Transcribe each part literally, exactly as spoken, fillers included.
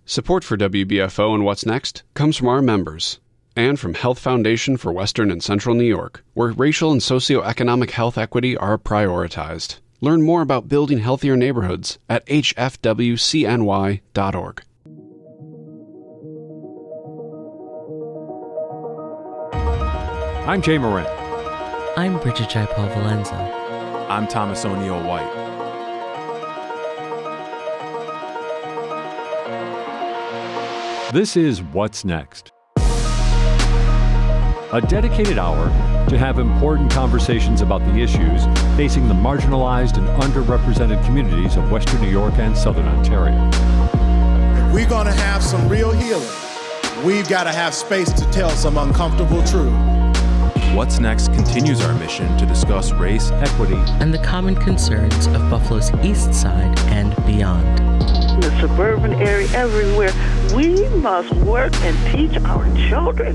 Support for W B F O and What's Next comes from our members and from Health Foundation for Western and Central New York, where racial and socioeconomic health equity are prioritized. Learn more about building healthier neighborhoods at h f w c n y dot org. I'm Jay Moran. I'm Bridget Jaipal Valenza. I'm Thomas O'Neill White. This is What's Next, a dedicated hour to have important conversations about the issues facing the marginalized and underrepresented communities of Western New York and Southern Ontario. If we're going to have some real healing, we've got to have space to tell some uncomfortable truth. What's Next continues our mission to discuss race, equity, and the common concerns of Buffalo's East Side and beyond. In the suburban area, everywhere, we must work and teach our children.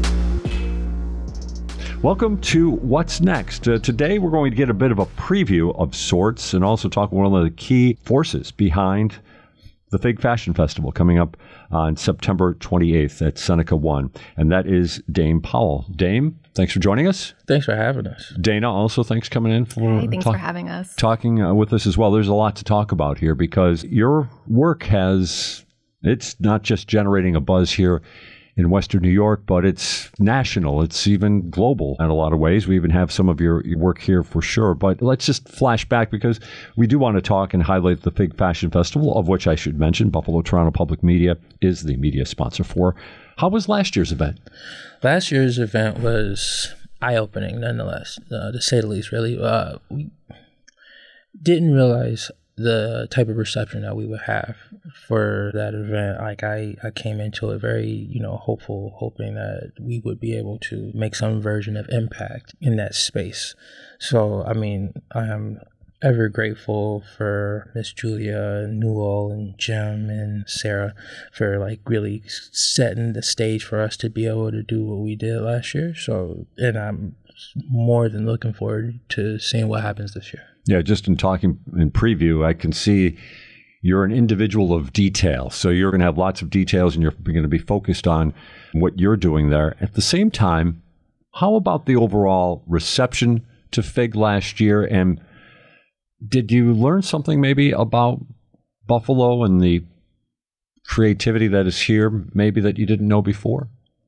Welcome to What's Next. Uh, today we're going to get a bit of a preview of sorts and also talk about one of the key forces behind the Fig Fashion Festival coming up on September twenty-eighth at Seneca One, and that is Dame Powell. Dame, thanks for joining us. Thanks for having us. Dana, also thanks for coming in. For hey, thanks talk, for having us. Talking uh, with us as well. There's a lot to talk about here because your work has, it's not just generating a buzz here in Western New York, but it's national. It's even global in a lot of ways. We even have some of your, your work here for sure. But let's just flash back because we do want to talk and highlight the Fig Fashion Festival, of which I should mention Buffalo Toronto Public Media is the media sponsor for. How was last year's event? Last year's event was eye-opening, nonetheless, uh, to say the least, really. Uh, we didn't realize the type of reception that we would have for that event. Like I, I came into it very, you know, hopeful, hoping that we would be able to make some version of impact in that space. So, I mean, I am ever grateful for Miss Julia Newell and Jim and Sarah for like really setting the stage for us to be able to do what we did last year. So, and I'm more than looking forward to seeing what happens this year. Yeah, just in talking in preview, I can see you're an individual of detail. So you're going to have lots of details and you're going to be focused on what you're doing there. At the same time, how about the overall reception to Fig last year? And did you learn something maybe about Buffalo and the creativity that is here, maybe that you didn't know before?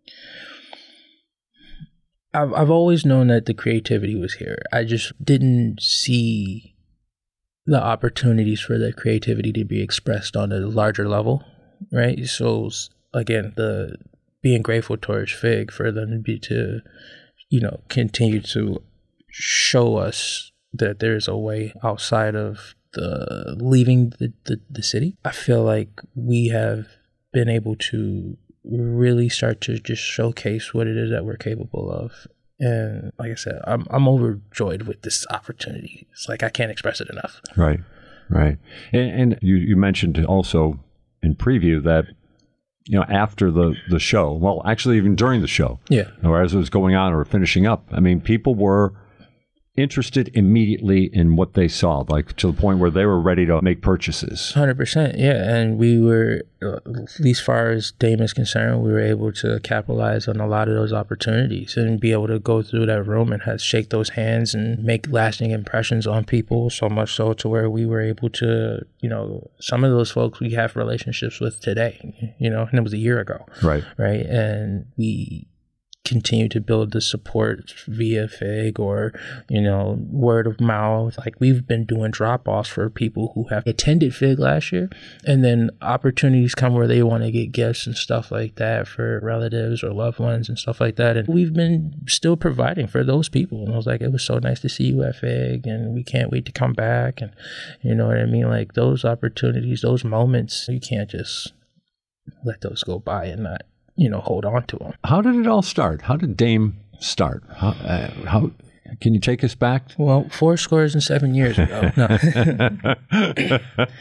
I've I've always known that the creativity was here. I just didn't see the opportunities for that creativity to be expressed on a larger level, right? So again, the being grateful towards Fig for them to be to, you know, continue to show us that there's a way outside of the leaving the, the, the city. I feel like we have been able to really start to just showcase what it is that we're capable of. And like I said, I'm I'm overjoyed with this opportunity. It's like I can't express it enough. Right, right. And, and you, you mentioned also in preview that, you know, after the, the show, well, actually even during the show, yeah, or as it was going on or finishing up, I mean, people were interested immediately in what they saw, like to the point where they were ready to make purchases. one hundred percent, yeah. And we were, uh, at least as far as Dame is concerned, we were able to capitalize on a lot of those opportunities and be able to go through that room and have, shake those hands and make lasting impressions on people, so much so to where we were able to, you know, some of those folks we have relationships with today, you know, and it was a year ago. Right. Right. And we continue to build the support via Fig or, you know, word of mouth. Like we've been doing drop-offs for people who have attended Fig last year, and then opportunities come where they want to get gifts and stuff like that for relatives or loved ones and stuff like that. And we've been still providing for those people. And I was like, it was so nice to see you at Fig and we can't wait to come back. And you know what I mean? Like those opportunities, those moments, you can't just let those go by and not, you know, hold on to them. How did it all start? How did Dame start? How, uh, how can you take us back? Well, four scores and seven years ago. No.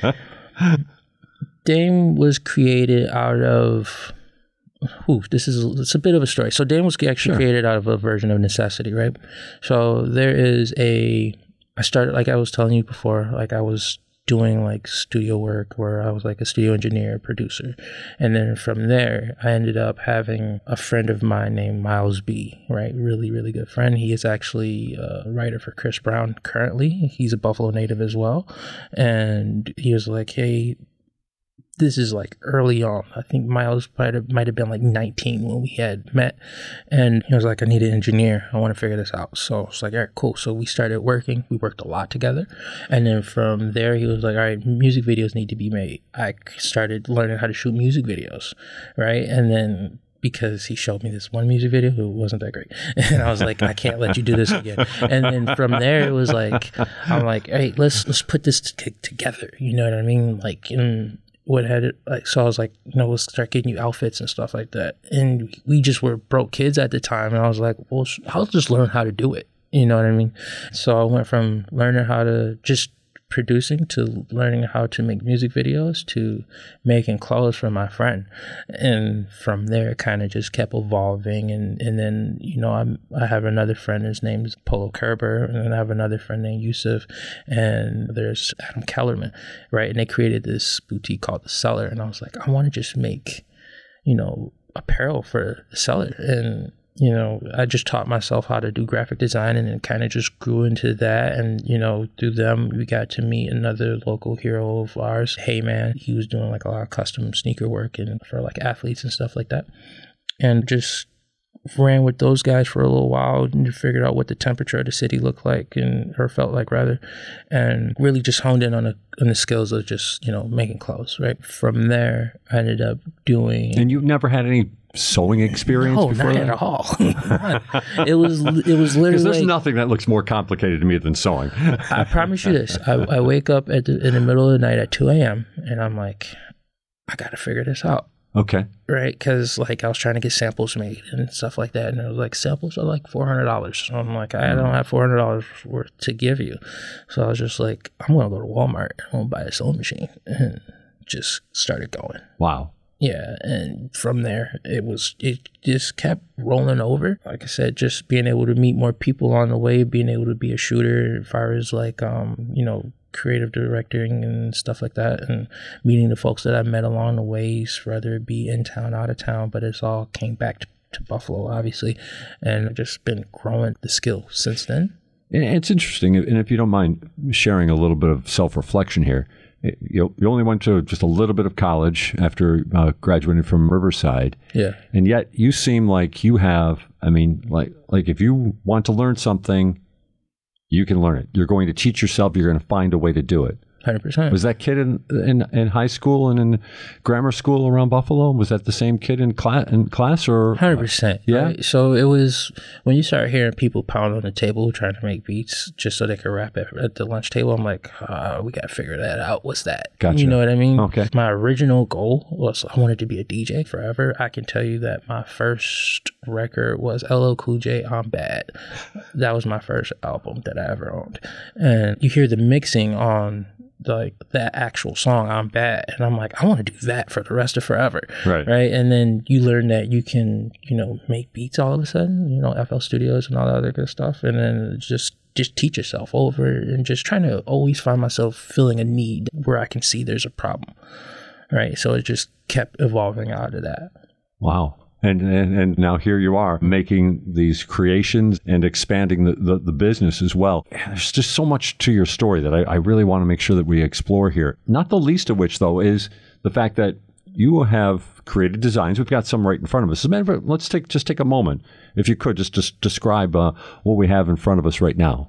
Dame was created out of, whew, this is it's a bit of a story. So Dame was actually sure. created out of a version of necessity, right? So there is a, I started, like I was telling you before, like I was doing like studio work where I was like a studio engineer, producer. And then from there, I ended up having a friend of mine named Miles B, right? Really, really good friend. He is actually a writer for Chris Brown currently. He's a Buffalo native as well. And he was like, hey, this is like early on. I think Miles might have, might have been like nineteen when we had met. And he was like, I need an engineer. I want to figure this out. So I was like, all right, cool. So we started working. We worked a lot together. And then from there, he was like, all right, music videos need to be made. I started learning how to shoot music videos, right? And then because he showed me this one music video who wasn't that great. And I was like, I can't let you do this again. And then from there, it was like, I'm like, hey, let's let's put this t- together. You know what I mean? Like, in what had it like, so I was like, you know, let's start getting you outfits and stuff like that. And we just were broke kids at the time. And I was like, well, I'll just learn how to do it. You know what I mean? So I went from learning how to just producing to learning how to make music videos to making clothes for my friend. And from there, it kind of just kept evolving. And, and then, you know, I'm, I have another friend, his name is Polo Kerber, and then I have another friend named Yusuf, and there's Adam Kellerman, right? And they created this boutique called The Cellar. And I was like, I want to just make, you know, apparel for The Cellar. And you know, I just taught myself how to do graphic design, and it kind of just grew into that. And, you know, through them, we got to meet another local hero of ours, Hey Man. He was doing like a lot of custom sneaker work and for like athletes and stuff like that. And just ran with those guys for a little while and figured out what the temperature of the city looked like, and or felt like rather, and really just honed in on, a, on the skills of just, you know, making clothes, right? From there, I ended up doing... And you've never had any sewing experience no, before not that? at all. It was it was literally... Because there's like, nothing that looks more complicated to me than sewing. I promise you this. I, I wake up at the, in the middle of the night at two a.m. and I'm like, I got to figure this out. Okay. Right? Because like I was trying to get samples made and stuff like that. And it was like, samples are like four hundred dollars. So I'm like, I don't have four hundred dollars worth to give you. So I was just like, I'm going to go to Walmart. I'm going to buy a sewing machine. And just started going. Wow. Yeah, and from there, it was, it just kept rolling over. Like I said, just being able to meet more people on the way, being able to be a shooter as far as like, um, you know, creative directing and stuff like that, and meeting the folks that I met along the ways, whether it be in town, out of town, but it's all came back to, to Buffalo, obviously, and I've just been growing the skill since then. It's interesting, and if you don't mind sharing a little bit of self-reflection here, you you only went to just a little bit of college after uh, graduating from Riverside. Yeah. And yet you seem like you have, I mean, like like if you want to learn something, you can learn it. You're going to teach yourself. You're going to find a way to do it. one hundred percent. Was that kid in, in in high school and in grammar school around Buffalo? Was that the same kid in class? In class or one hundred percent. Yeah. Right? So it was when you start hearing people pound on the table trying to make beats just so they could rap at, at the lunch table. I'm like, uh, we got to figure that out. What's that? Gotcha. You know what I mean? Okay. My original goal was I wanted to be a D J forever. I can tell you that my first record was L L Cool J, I'm Bad. That was my first album that I ever owned. And you hear the mixing on like that actual song, I'm Bad, and I'm like, I want to do that for the rest of forever. Right. Right. And then you learn that you can, you know, make beats all of a sudden, you know, F L Studios and all that other good stuff. And then just just teach yourself over and just trying to always find myself filling a need where I can see there's a problem. Right. So it just kept evolving out of that. Wow. And, and and now here you are making these creations and expanding the, the, the business as well. There's just so much to your story that I, I really want to make sure that we explore here. Not the least of which, though, is the fact that you have created designs. We've got some right in front of us. As a matter of fact, let's take just take a moment, if you could, just, just describe uh, what we have in front of us right now.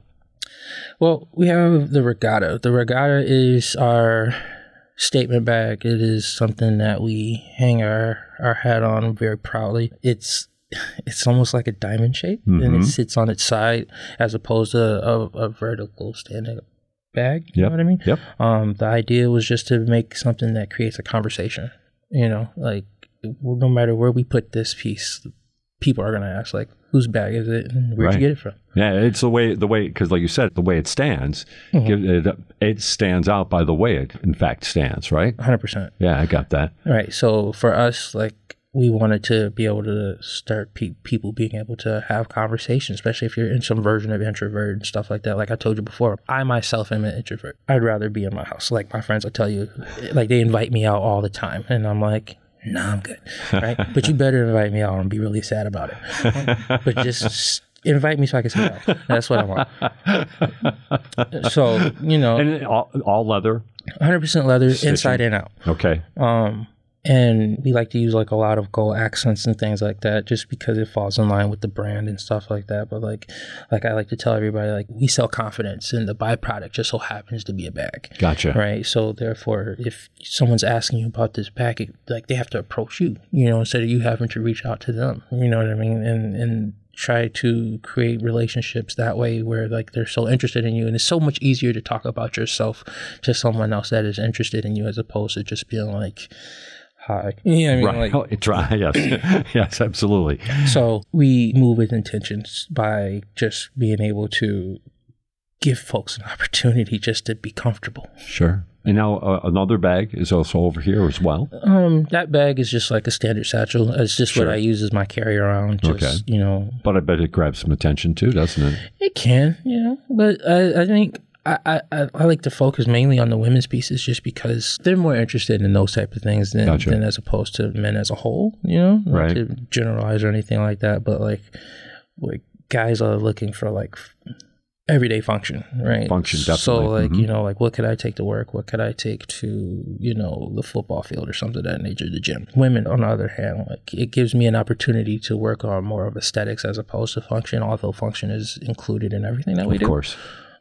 Well, we have the Regatta. The Regatta is our statement bag. It is something that we hang our, our hat on very proudly. It's it's almost like a diamond shape, mm-hmm. and it sits on its side as opposed to a, a vertical standing bag. You yep. know what I mean? Yep. Um, the idea was just to make something that creates a conversation. You know, like no matter where we put this piece, people are going to ask, like, whose bag is it and where'd right. you get it from? Yeah, it's the way, the way, because like you said, the way it stands, Mm-hmm. it, it stands out by the way it, in fact, stands, right? one hundred percent. Yeah, I got that. Right. So for us, like, we wanted to be able to start pe- people being able to have conversations, especially if you're in some version of introvert and stuff like that. Like I told you before, I myself am an introvert. I'd rather be in my house. Like my friends, I tell you, like they invite me out all the time, and I'm like, nah, I'm good, right? But you better invite me out and be really sad about it. But just invite me so I can say no. That's what I want. So, you know. And all, all leather? one hundred percent leather, Stitching. Inside and out. Okay. Um, and we like to use like a lot of gold accents and things like that just because it falls in line with the brand and stuff like that. But like, like I like to tell everybody, like we sell confidence and the byproduct just so happens to be a bag. Gotcha. Right. So therefore, if someone's asking you about this bag, it, like they have to approach you, you know, instead of you having to reach out to them, you know what I mean? And, and, try to create relationships that way where like they're so interested in you, and it's so much easier to talk about yourself to someone else that is interested in you as opposed to just being like, hi. You know what I mean? Right. Like, Try. Yes. Yes, absolutely. So we move with intentions by just being able to give folks an opportunity just to be comfortable. Sure. And now uh, another bag is also over here as well. Um, that bag is just like a standard satchel. It's just Sure. what I use as my carry around. Just, Okay. you know. But I bet it grabs some attention too, doesn't it? It can, you know. But I, I think I, I, I like to focus mainly on the women's pieces just because they're more interested in those type of things than, Gotcha. than as opposed to men as a whole, you know. Not Right. to generalize or anything like that, but like, like guys are looking for like everyday function, right? Function, So definitely. like, Mhm. you know, like what could I take to work? What could I take to, you know, the football field or something of that nature, the gym? Women, on the other hand, like it gives me an opportunity to work on more of aesthetics as opposed to function, although function is included in everything that we Of do. course.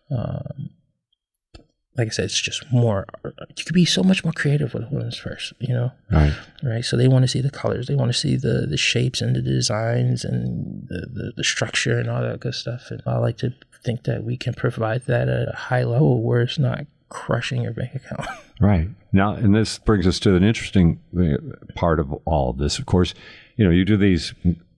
Um, like I said, it's just more, you could be so much more creative with women's first, you know? Right. Right. So they want to see the colors. They want to see the, the shapes and the designs and the, the, the structure and all that good stuff. And I like to think that we can provide that at a high level where it's not crushing your bank account. Right. Now, and this brings us to an interesting uh, part of all of this. Of course, you know, you do these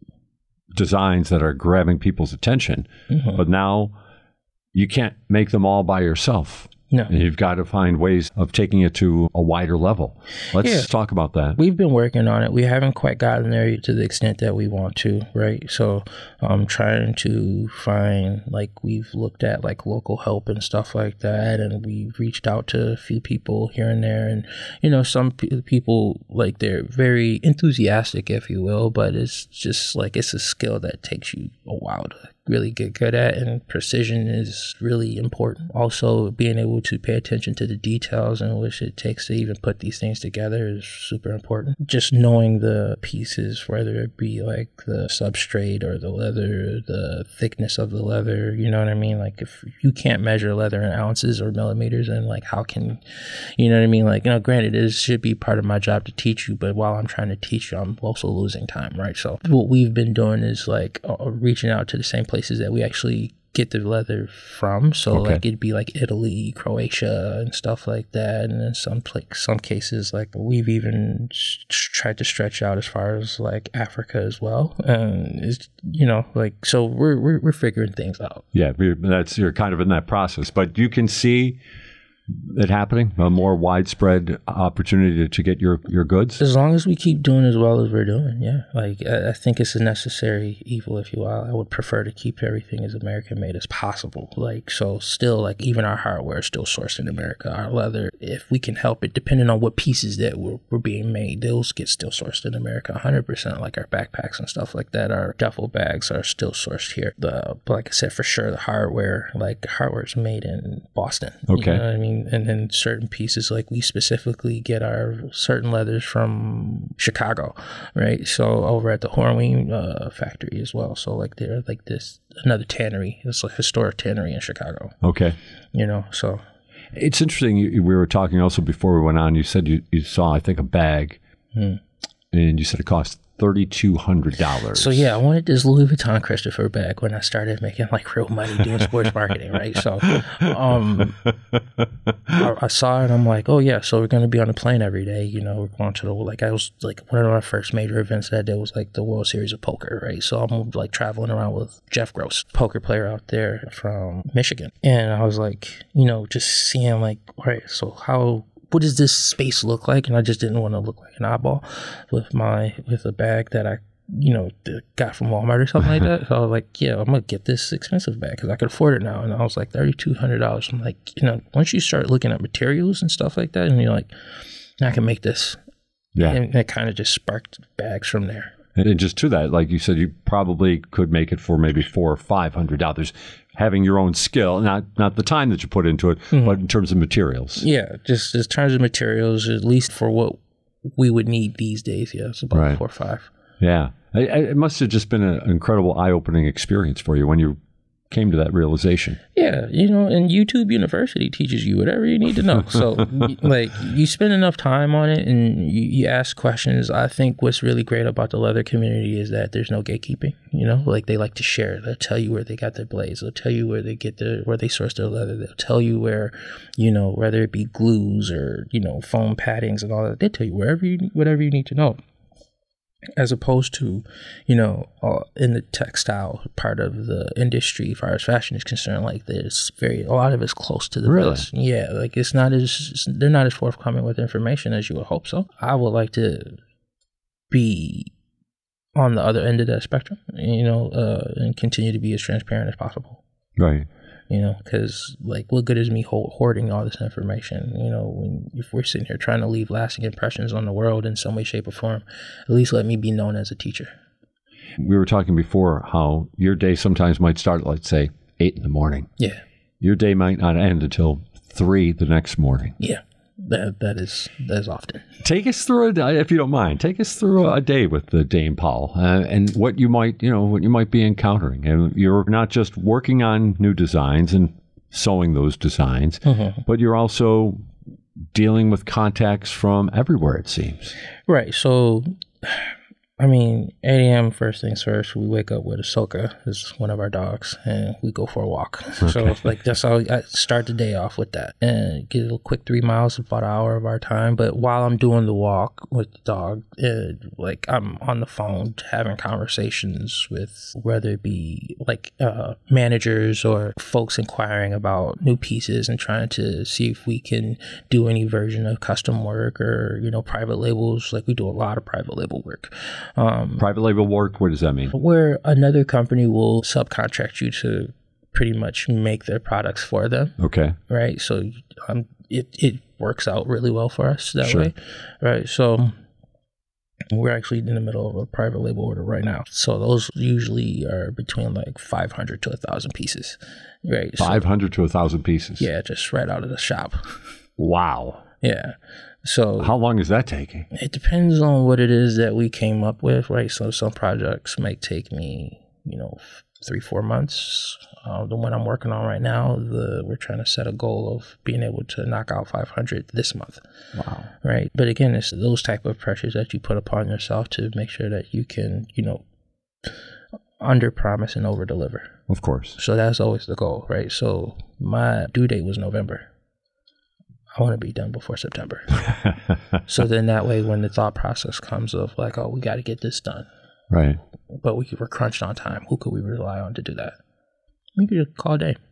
designs that are grabbing people's attention, Mm-hmm. but now you can't make them all by yourself. No. And you've got to find ways of taking it to a wider level. Let's Yeah. talk about that. We've been working on it. We haven't quite gotten there to the extent that we want to, right? So I'm trying to find, like, we've looked at, like, local help and stuff like that, and we've reached out to a few people here and there. And, you know, some pe- people, like, they're very enthusiastic, if you will, but it's just, like, it's a skill that takes you a while to really get good at, and precision is really important. Also, being able to pay attention to the details in which it takes to even put these things together is super important. Just knowing the pieces, whether it be like the substrate or the leather, the thickness of the leather, you know what I mean? Like if you can't measure leather in ounces or millimeters, and like how can, you know what I mean? Like, you know, granted, it should be part of my job to teach you, but while I'm trying to teach you, I'm also losing time, right? So what we've been doing is like uh, reaching out to the same places that we actually get the leather from. So Okay. like it'd be like Italy, Croatia, and stuff like that. And in some like some cases, like we've even s- tried to stretch out as far as like Africa as well. And it's, you know, like, so we're we're, we're figuring things out. Yeah, we're- that's you're kind of in that process, but you can see it happening, a more widespread opportunity to, to get your, your goods. As long as we keep doing as well as we're doing, yeah. Like, I, I think it's a necessary evil, if you will. I would prefer to keep everything as American-made as possible. Like, so still, like, even our hardware is still sourced in America. Our leather, if we can help it, depending on what pieces that were, were being made, those get still sourced in America one hundred percent. Like, our backpacks and stuff like that, our duffel bags are still sourced here. The, like I said, for sure, the hardware, like, the hardware is made in Boston. Okay. You know what I mean? And then certain pieces, like we specifically get our certain leathers from Chicago, right? So over at the Hornwing uh, factory as well. So like they're like this another tannery. It's a historic tannery in Chicago. Okay. You know, so It's interesting. You, we were talking also before we went on. You said you, you saw, I think, a bag, hmm. and you said it cost thirty-two hundred dollars. So yeah, I wanted this Louis Vuitton Christopher bag when I started making like real money doing sports marketing, right? So um, I, I saw it and I'm like, oh yeah, so we're going to be on a plane every day. You know, we're going to the, like, I was like, one of my first major events that day was like the World Series of Poker, right? So I'm like traveling around with Jeff Gross, poker player out there from Michigan. And I was like, you know, just seeing like, all right, so how what does this space look like? And I just didn't want to look like an oddball with my with a bag that I, you know, got from Walmart or something like that. So I was like, yeah, I'm gonna get this expensive bag because I could afford it now. And I was like, thirty-two hundred dollars. I'm like, you know, once you start looking at materials and stuff like that, and you're like, I can make this. Yeah. And it kind of just sparked bags from there. And just to that, like you said, you probably could make it for maybe four or five hundred dollars. Having your own skill, not not the time that you put into it, mm-hmm. but in terms of materials. Yeah, just in terms of materials, at least for what we would need these days. Yeah, it's about right. four or five. Yeah, I, I, it must have just been an incredible eye-opening experience for you when you came to that realization. Yeah, you know, and YouTube University teaches you whatever you need to know. So, like, you spend enough time on it and you, you ask questions. I think what's really great about the leather community is that there's no gatekeeping. You know, like they like to share. They'll tell you where they got their blades. They'll tell you where they get their where they source their leather. They'll tell you where, you know, whether it be glues or, you know, foam paddings and all that. They tell you wherever you whatever you need to know. As opposed to, you know, uh, in the textile part of the industry, as far as fashion is concerned, like there's very, a lot of it's close to the really? best. Yeah, like it's not as, they're not as forthcoming with information as you would hope so. I would like to be on the other end of that spectrum, you know, uh, and continue to be as transparent as possible. Right. You know, because like, what good is me hoarding all this information? You know, when if we're sitting here trying to leave lasting impressions on the world in some way, shape, or form, at least let me be known as a teacher. We were talking before how your day sometimes might start at, let's say, eight in the morning. Yeah. Your day might not end until three the next morning. Yeah. That that is that is often. Take us through a day, if you don't mind. Take us through a day with the Dame Powell, uh, and what you might, you know, what you might be encountering. And you're not just working on new designs and sewing those designs, mm-hmm. but you're also dealing with contacts from everywhere. It seems. Right. So, I mean, eight a.m. first things first, we wake up with Ahsoka, is one of our dogs, and we go for a walk. Okay. So, like, that's how I start the day off with that. And get a quick three miles, about an hour of our time. But while I'm doing the walk with the dog, it, like, I'm on the phone having conversations with whether it be, like, uh, managers or folks inquiring about new pieces and trying to see if we can do any version of custom work or, you know, private labels. Like, we do a lot of private label work. Um, Private label work, what does that mean? Where another company will subcontract you to pretty much make their products for them. Okay. Right? So um, it, it works out really well for us that sure. way. Right? So we're actually in the middle of a private label order right now. So those usually are between like five hundred to one thousand pieces. Right? five hundred so, to one thousand pieces? Yeah, just right out of the shop. Wow. Yeah. So how long is that taking? It depends on what it is that we came up with, right? So some projects might take me, you know, three, four months. Uh, the one I'm working on right now, the we're trying to set a goal of being able to knock out five hundred this month. Wow. Right. But again, it's those type of pressures that you put upon yourself to make sure that you can, you know, under promise and over deliver. Of course. So that's always the goal, right? So my due date was November. I want to be done before September. So then that way, when the thought process comes of like, oh, we got to get this done. Right. But we were crunched on time. Who could we rely on to do that? We could just call a day.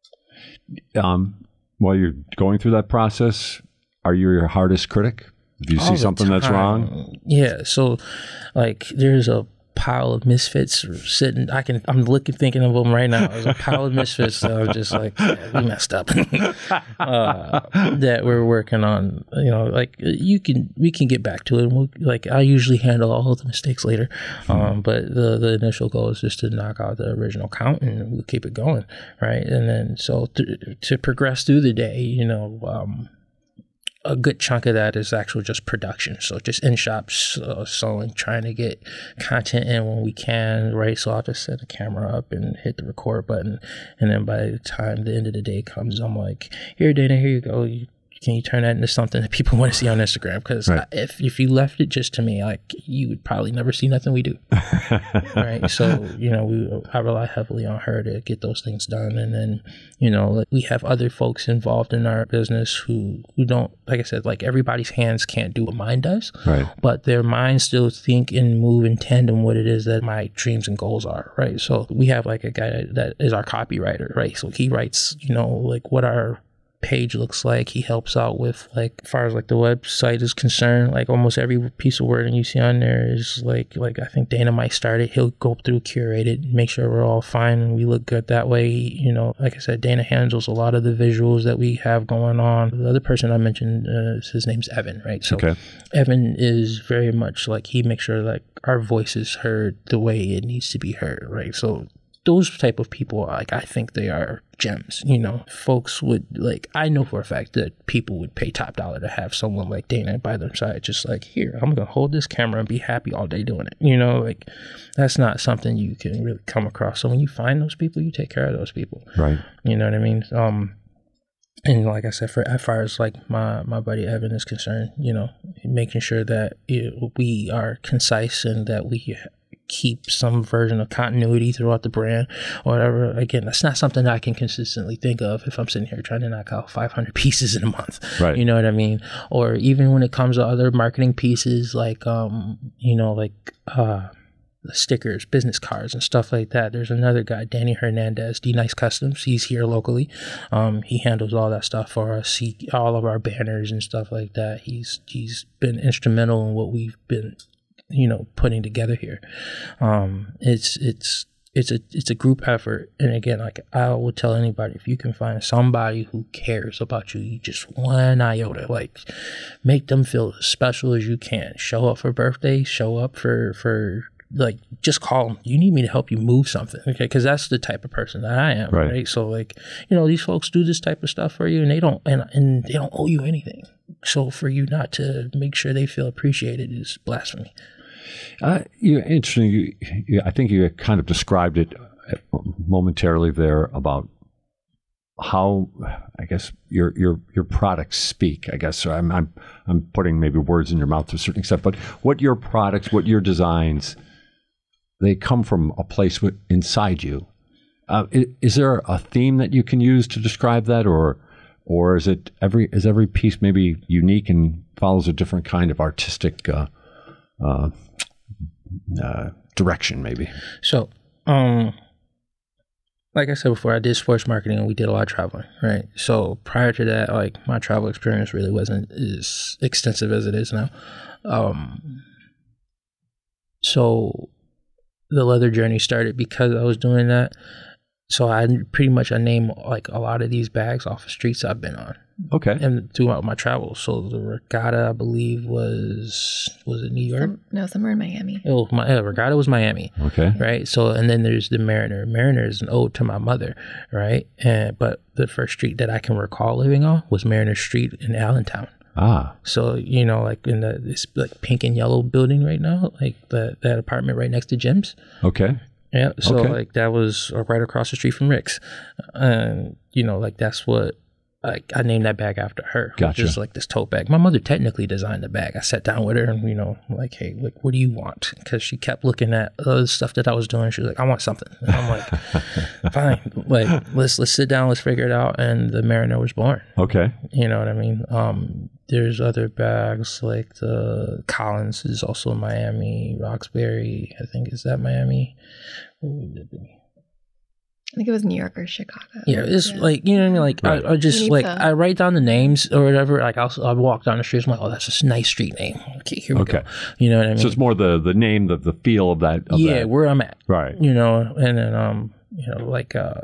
Um, while you're going through that process, are you your hardest critic? If you All see something time. that's wrong? Yeah. So like there's a pile of misfits sitting. I can. I'm looking, thinking of them right now. There's a pile of misfits that I'm just like, yeah, we messed up. uh, that we're working on. You know, like you can, we can get back to it. We'll, like I usually handle all of the mistakes later, um, but the the initial goal is just to knock out the original count and we'll keep it going, right? And then so to, to progress through the day, you know. Um, A good chunk of that is actual just production. So just in shops, uh, sewing, trying to get content in when we can, right? So I'll just set the camera up and hit the record button. And then by the time the end of the day comes, I'm like, here, Dana, here you go. You, can you turn that into something that people want to see on Instagram? Because right. if if you left it just to me, like you would probably never see nothing we do. Right? So, you know, we I rely heavily on her to get those things done. And then, you know, like we have other folks involved in our business who, who don't, like I said, like everybody's hands can't do what mine does. Right. But their minds still think and move in tandem what it is that my dreams and goals are. Right. So we have like a guy that is our copywriter. Right. So he writes, you know, like what our page looks like. He helps out with, like, as far as like the website is concerned, like almost every piece of wording you see on there is like, like I think Dana might start it. He'll go through, curate it, make sure we're all fine and we look good that way. You know, like I said, Dana handles a lot of the visuals that we have going on. The other person I mentioned, uh, his name's Evan, right? So Okay. Evan is very much like, he makes sure like our voice is heard the way it needs to be heard, right? So those type of people, like, I think they are gems. You know, folks would, like, I know for a fact that people would pay top dollar to have someone like Dana by their side, just like, here, I'm gonna hold this camera and be happy all day doing it. You know, like, that's not something you can really come across. So when you find those people, you take care of those people. Right. You know what I mean? Um, and like I said, for as far as like my, my buddy Evan is concerned, you know, making sure that it, we are concise and that we keep some version of continuity throughout the brand or whatever. Again, that's not something I can consistently think of if I'm sitting here trying to knock out five hundred pieces in a month. Right. You know what I mean? Or even when it comes to other marketing pieces, like, um, you know, like, uh, stickers, business cards and stuff like that. There's another guy, Danny Hernandez, D Nice Customs. He's here locally. Um, he handles all that stuff for us. He, all of our banners and stuff like that. He's, he's been instrumental in what we've been, you know, putting together here. Um, it's, it's, it's a, it's a group effort. And again, like I will tell anybody, if you can find somebody who cares about you, you just one iota, like make them feel as special as you can. Show up for birthdays, show up for, for, like, just call them. You need me to help you move something, okay? Because that's the type of person that I am, Right. right? So, like, you know, these folks do this type of stuff for you, and they don't, and and they don't owe you anything. So, for you not to make sure they feel appreciated is blasphemy. Uh, you interesting. You, you, I think you kind of described it momentarily there about how, I guess, your your your products speak. I guess so. I'm I'm I'm putting maybe words in your mouth to a certain extent, but what your products, what your designs, they come from a place w- inside you. Uh, is, is there a theme that you can use to describe that, or or is it every is every piece maybe unique and follows a different kind of artistic uh, uh, uh, direction, maybe? So, um, like I said before, I did sports marketing and we did a lot of traveling, right? So prior to that, like my travel experience really wasn't as extensive as it is now. Um, so the leather journey started because I was doing that. So I pretty much, I name like a lot of these bags off of streets I've been on. Okay. And throughout my travels. So the Regatta, I believe, was, was it New York? Some, no, somewhere in Miami. It was my, yeah, Regatta was Miami. Okay. Right. So, and then there's the Mariner. Mariner is an ode to my mother. Right. And, but the first street that I can recall living on was Mariner Street in Allentown. Ah. So, you know, like in the, this like pink and yellow building right now, like the, that apartment right next to Jim's. Okay. Yeah. So Okay. like that was right across the street from Rick's. And, you know, like that's what, I, I named that bag after her. Gotcha. Just like this tote bag. My mother technically designed the bag. I sat down with her and, you know, like, hey, like, what do you want? Because she kept looking at the stuff that I was doing. She was like, I want something. And I'm like, fine. Like, let's let's sit down. Let's figure it out. And the Mariner was born. Okay. You know what I mean? Um, there's other bags like the Collins is also in Miami. Roxbury, I think, is that Miami? What would it be? I think it was New York or Chicago. Yeah, it's Yeah. like, you know what I mean? Like, Right. I, I just, You need like, to- I write down the names or whatever. Like, I'll, I'll walk down the street. I'm like, oh, that's a nice street name. Okay, here we Okay. go. You know what I mean? So it's more the the name, the the feel of that. Of yeah, that. where I'm at. Right. You know, and then, um, you know, like, uh,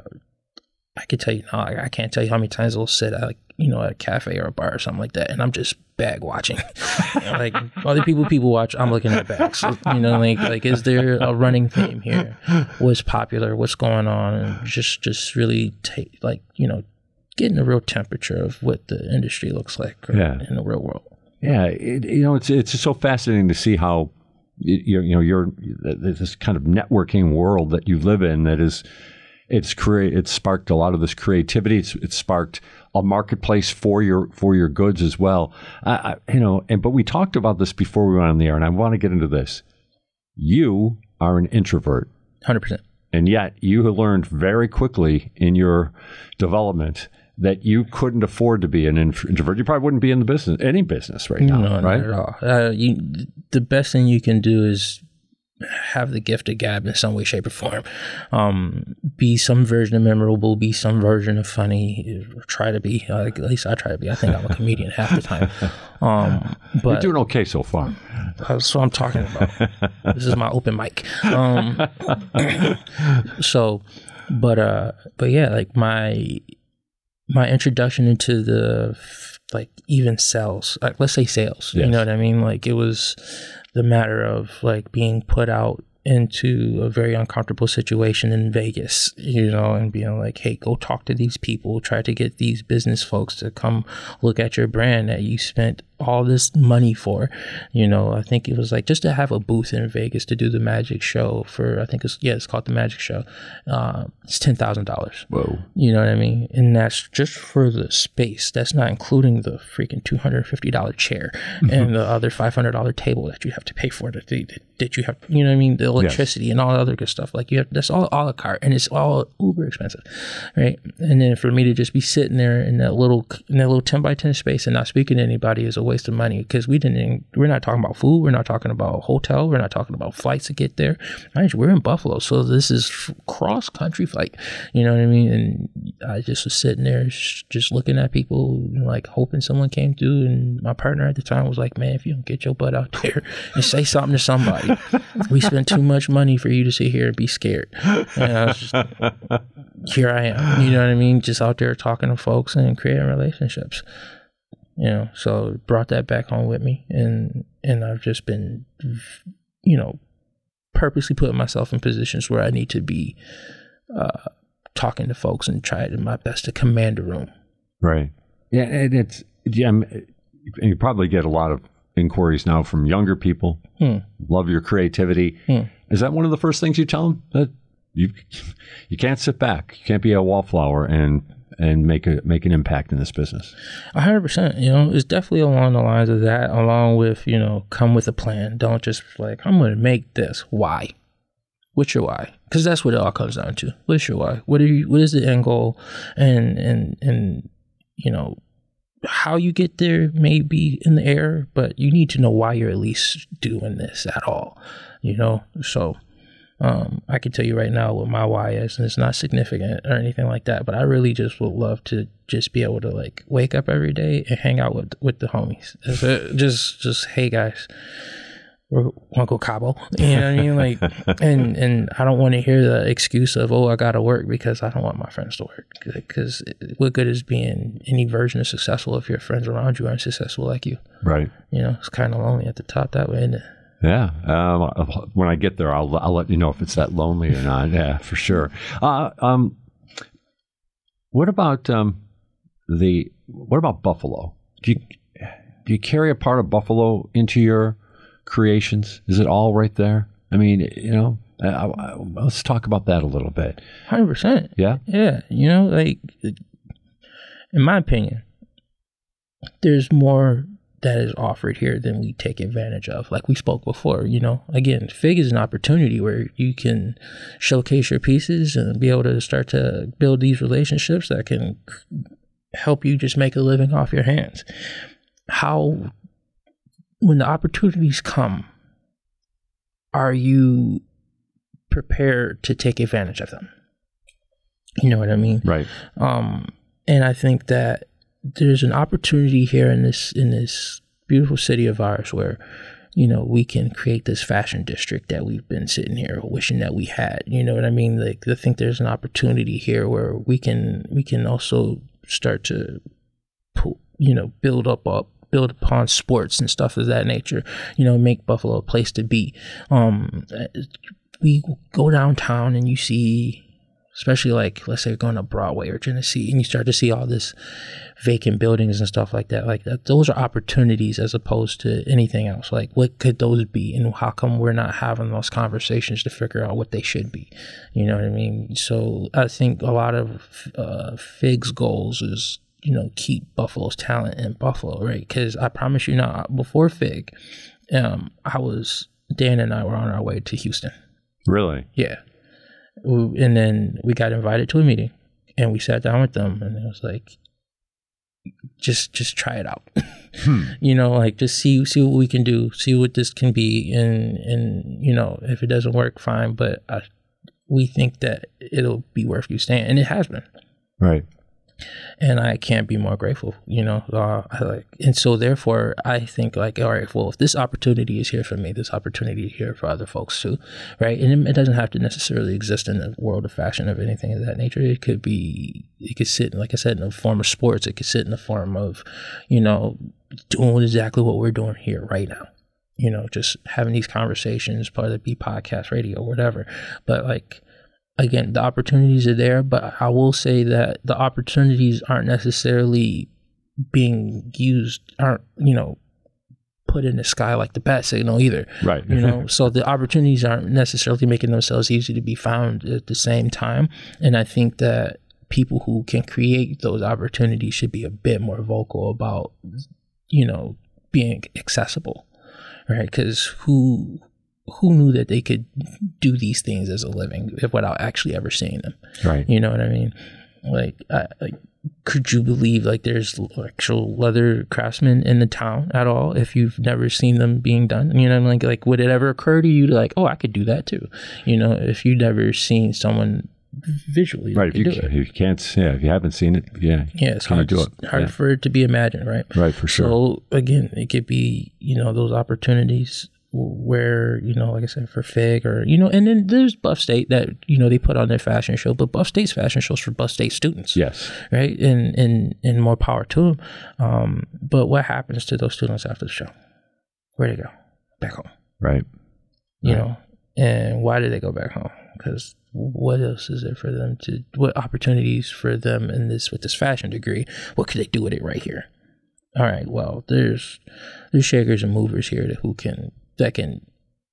I could tell you now, I, I can't tell you how many times I'll sit at, like, you know, at a cafe or a bar or something like that, and I'm just bag watching. Like, other people people watch, I'm looking at bags. You know, like, like is there a running theme here? What's popular? What's going on? And just, just really take, like, you know, getting a real temperature of what the industry looks like Yeah. in the real world. Yeah, it, you know, it's it's just so fascinating to see how you, you know you're this kind of networking world that you live in that is it's create it's sparked a lot of this creativity. It's it's sparked a marketplace for your for your goods as well. I, I, you know, and but we talked about this before we went on the air, and I want to get into this. You are an introvert, one hundred percent. and yet you have learned very quickly in your development that you couldn't afford to be an introvert. You probably wouldn't be in the business, any business right now, No, right? not at all. Uh, you, the best thing you can do is have the gift of gab in some way, shape, or form. Um, be some version of memorable, be some version of funny, try to be, uh, at least I try to be. I think I'm a comedian half the time. Um, but You're doing okay so far. That's what I'm talking about. This is my open mic. Um, so, but, uh, but yeah, like my, my introduction into the, like even sales, like let's say sales, yes. You know what I mean? Like it was the matter of like being put out into a very uncomfortable situation in Vegas, you know, and being like, hey, go talk to these people, try to get these business folks to come look at your brand that you spent all this money for. You know, I think it was like just to have a booth in Vegas to do the magic show for, I think it's, yeah, it's called the magic show. Uh, it's ten thousand dollars. Whoa. You know what I mean? And that's just for the space. That's not including the freaking two hundred fifty dollars chair and the other five hundred dollars table that you have to pay for, that, that you have, you know what I mean? The electricity yes. and all the other good stuff. Like you have, that's all a la carte, and it's all uber expensive, right? And then for me to just be sitting there in that little, in that little ten by ten space and not speaking to anybody is a waste of money, because we didn't, we're not talking about food, we're not talking about hotel, we're not talking about flights to get there. We're in Buffalo, so this is cross country flight, you know what I mean? And I just was sitting there just looking at people, like hoping someone came through, and my partner at the time was like, man, if you don't get your butt out there and say something to somebody, we spent too much money for you to sit here and be scared. And I was just, here I am, you know what I mean? Just out there talking to folks and creating relationships. You know, so brought that back home with me, and and I've just been, you know, purposely putting myself in positions where I need to be uh, talking to folks and trying my best to command a room. Right. Yeah, and it's yeah, and you probably get a lot of inquiries now from younger people. Hmm. Love your creativity. Hmm. Is that one of the first things you tell them, that you you can't sit back, you can't be a wallflower and and make a make an impact in this business? A hundred percent. You know, it's definitely along the lines of that, along with, you know, come with a plan. Don't just like, I'm going to make this. Why? What's your why? Because that's what it all comes down to. What's your why? What are you? What is the end goal? And and and you know, how you get there may be in the air, but you need to know why you're at least doing this at all. You know, so. Um, I can tell you right now what my why is, and it's not significant or anything like that, but I really just would love to just be able to like wake up every day and hang out with with the homies. Just, just hey guys, we're want to go Cabo, you know what I mean? Like, and and I don't want to hear the excuse of, oh, I gotta work, because I don't want my friends to work. Because what good is being any version of successful if your friends around you aren't successful like you? Right. You know, it's kind of lonely at the top that way, isn't it? Yeah. Um, when I get there, I'll I'll let you know if it's that lonely or not. Yeah, for sure. Uh, um, what about um, the what about Buffalo? Do you do you carry a part of Buffalo into your creations? Is it all right there? I mean, you know, I, I, let's talk about that a little bit. Hundred percent. Yeah. Yeah. You know, like in my opinion, there's more that is offered here than we take advantage of. Like we spoke before, you know, again, Fig is an opportunity where you can showcase your pieces and be able to start to build these relationships that can help you just make a living off your hands. How, when the opportunities come, are you prepared to take advantage of them? You know what I mean? Right. Um, and I think that there's an opportunity here in this in this beautiful city of ours where, you know, we can create this fashion district that we've been sitting here wishing that we had. You know what I mean? Like, I think there's an opportunity here where we can we can also start to, you know, build up up build upon sports and stuff of that nature. You know, make Buffalo a place to be. Um, we go downtown and you see, especially like, let's say, going to Broadway or Genesee, and you start to see all this vacant buildings and stuff like that. Like that, those are opportunities as opposed to anything else. Like, what could those be, and how come we're not having those conversations to figure out what they should be? You know what I mean? So I think a lot of uh, Fig's goals is, you know, keep Buffalo's talent in Buffalo, right? Because I promise you now, before Fig, um, I was Dan and I were on our way to Houston. Really? Yeah. And then we got invited to a meeting, and we sat down with them, and it was like, just just try it out. Hmm. You know, like just see see what we can do, see what this can be, and and you know, if it doesn't work, fine. But I, we think that it'll be worth you staying, and it has been. Right. And I can't be more grateful, you know. Uh, I like, and so therefore, I think like, all right, well, if this opportunity is here for me, this opportunity is here for other folks too, right? And it, it doesn't have to necessarily exist in the world of fashion or anything of that nature. It could be, it could sit, like I said, in the form of sports. It could sit in the form of, you know, doing exactly what we're doing here right now. You know, just having these conversations, part of it be podcast, radio, whatever. But like, again, the opportunities are there, but I will say that the opportunities aren't necessarily being used, aren't, you know, put in the sky like the bat signal either. Right. You know, so the opportunities aren't necessarily making themselves easy to be found at the same time. And I think that people who can create those opportunities should be a bit more vocal about, you know, being accessible, right? Because who... who knew that they could do these things as a living without actually ever seeing them? Right. You know what I mean? Like, I, like, could you believe like there's actual leather craftsmen in the town at all if you've never seen them being done? You know, like, like would it ever occur to you to like, oh, I could do that too? You know, if you've never seen someone visually, right? If you, can, if you can't, yeah, if you haven't seen it, yeah, yeah, it's hard, do it. hard yeah. for it to be imagined, right? Right, for sure. So again, it could be, you know, those opportunities where, you know, like I said, for Fig or, you know, and then there's Buff State that, you know, they put on their fashion show, but Buff State's fashion shows for Buff State students. Yes. Right. And, and, and more power to them. Um, but what happens to those students after the show? Where they go? Back home. Right. You right. know, and why do they go back home? Because what else is there for them to, what opportunities for them in this, with this fashion degree? What could they do with it right here? All right. Well, there's, there's shakers and movers here that who can, that can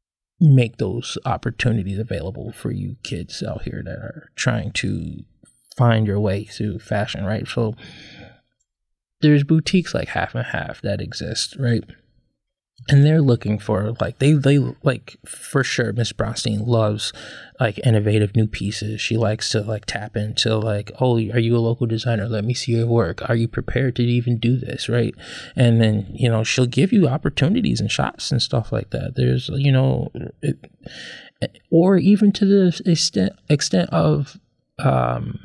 make those opportunities available for you kids out here that are trying to find your way through fashion, right? So there's boutiques like Half and Half that exist, right? And they're looking for like they they like for sure Miss Bronstein loves like innovative new pieces. She likes to like tap into like, oh, are you a local designer? Let me see your work. Are you prepared to even do this, right? And then, you know, she'll give you opportunities and shots and stuff like that. There's, you know, it, or even to the extent extent of um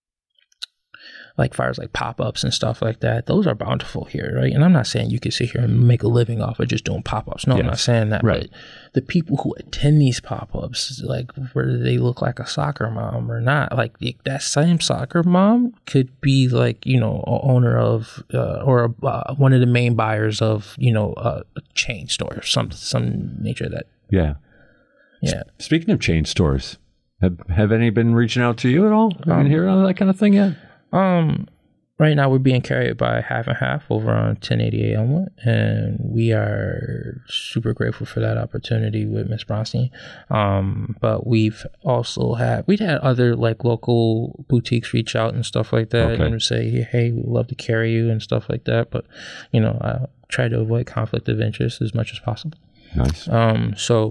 like far as like pop-ups and stuff like that, those are bountiful here, right? And I'm not saying you can sit here and make a living off of just doing pop-ups. No, yes. I'm not saying that. Right. But the people who attend these pop-ups, like whether they look like a soccer mom or not, like that same soccer mom could be like, you know, a owner of uh, or a, uh, one of the main buyers of, you know, a, a chain store or some some nature of that. Yeah. Yeah. S- speaking of chain stores, have have any been reaching out to you at all? Have um, you heard all that kind of thing yet? Um, right now we're being carried by Half and Half over on ten eighty-eight Elmwood, and we are super grateful for that opportunity with Miss Bronstein. Um, but we've also had, we've had other like local boutiques reach out and stuff like that okay. and say, hey, we'd love to carry you and stuff like that. But, you know, I try to avoid conflict of interest as much as possible. Nice. Um, so,